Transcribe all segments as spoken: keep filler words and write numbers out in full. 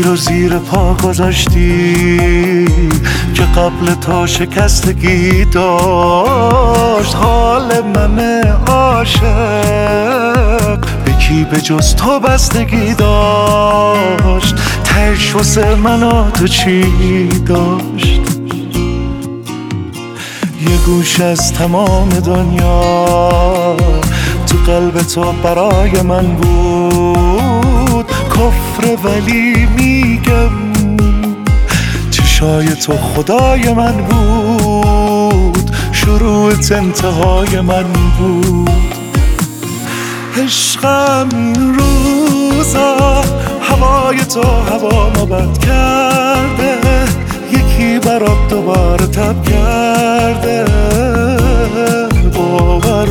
و زیر پا گذاشتی که قبل تو شکستگی داشت. حال من عاشق به کی به جز تو بستگی داشت؟ تهش واسه من و تو چی داشت؟ یه گوش از تمام دنیا تو قلب تو برای من بود کفر، ولی میگم چشای تو خدای من بود، شروعت انتهای من بود. عشقم این روزا هوای تو هوا ما بد کرده، یکی برات دوباره تب کرده. باور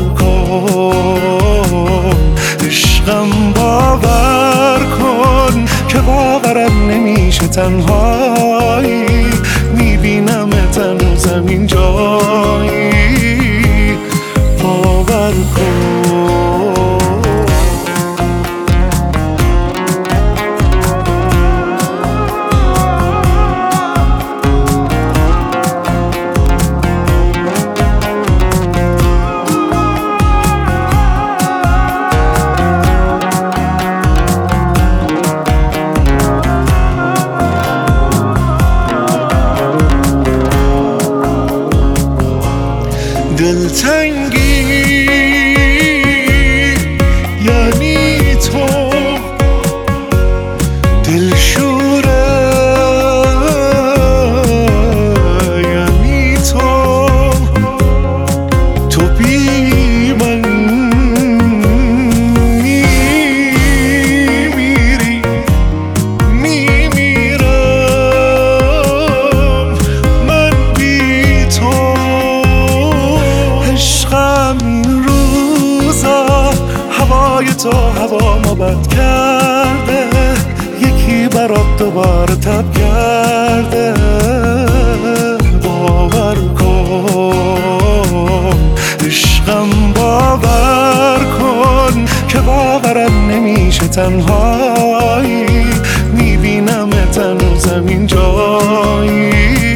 کن عشقم، باور کن که باورم نمیشه تنهایی میبینم هنوزم این جایی. باور کن دلتنگی یعنی تو، دلشوره یعنی تو، تو بی من میمیری میمیرم من بی تو. این روزا هوای تو هوا ما بد کرده، یکی برات دوباره تب کرده. باور کن عشقم، باور کن که باورم نمیشه تنهایی میبینم هنوزم این جایی.